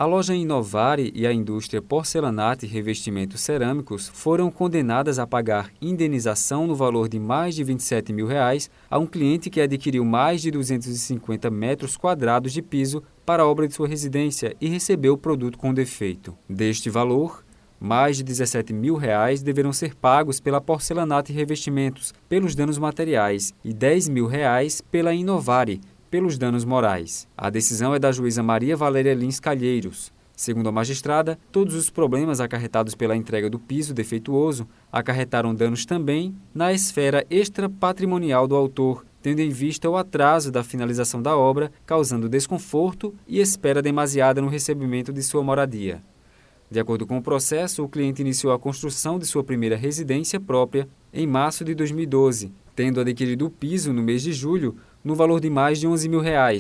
A loja Inovare e a indústria Porcelanato e Revestimentos Cerâmicos foram condenadas a pagar indenização no valor de mais de R$ 27 mil a um cliente que adquiriu mais de 250 metros quadrados de piso para a obra de sua residência e recebeu o produto com defeito. Deste valor, mais de R$ 17 mil deverão ser pagos pela Porcelanato e Revestimentos pelos danos materiais e R$ 10 mil pela Inovare pelos danos morais. A decisão é da juíza Maria Valéria Lins Calheiros. Segundo a magistrada, todos os problemas acarretados pela entrega do piso defeituoso acarretaram danos também na esfera extrapatrimonial do autor, tendo em vista o atraso da finalização da obra, causando desconforto e espera demasiada no recebimento de sua moradia. De acordo com o processo, o cliente iniciou a construção de sua primeira residência própria em março de 2012, tendo adquirido o piso no mês de julho no valor de mais de R$ 11 mil.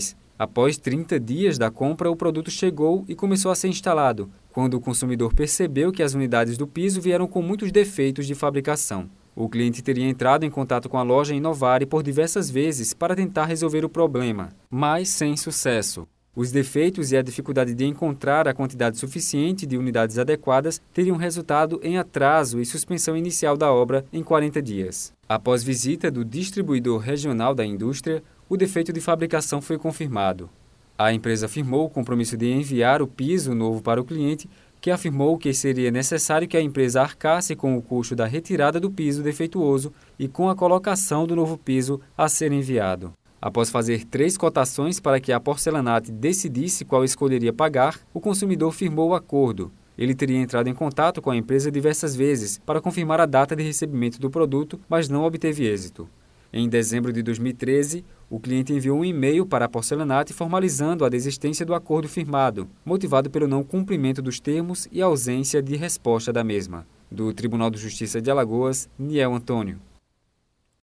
Após 30 dias da compra, o produto chegou e começou a ser instalado, quando o consumidor percebeu que as unidades do piso vieram com muitos defeitos de fabricação. O cliente teria entrado em contato com a loja Inovare por diversas vezes para tentar resolver o problema, mas sem sucesso. Os defeitos e a dificuldade de encontrar a quantidade suficiente de unidades adequadas teriam resultado em atraso e suspensão inicial da obra em 40 dias. Após visita do distribuidor regional da indústria, o defeito de fabricação foi confirmado. A empresa afirmou o compromisso de enviar o piso novo para o cliente, que afirmou que seria necessário que a empresa arcasse com o custo da retirada do piso defeituoso e com a colocação do novo piso a ser enviado. Após fazer 3 cotações para que a Porcelanato decidisse qual escolheria pagar, o consumidor firmou o acordo. Ele teria entrado em contato com a empresa diversas vezes para confirmar a data de recebimento do produto, mas não obteve êxito. Em dezembro de 2013, o cliente enviou um e-mail para a Porcelanato formalizando a desistência do acordo firmado, motivado pelo não cumprimento dos termos e ausência de resposta da mesma. Do Tribunal de Justiça de Alagoas, Niel Antônio.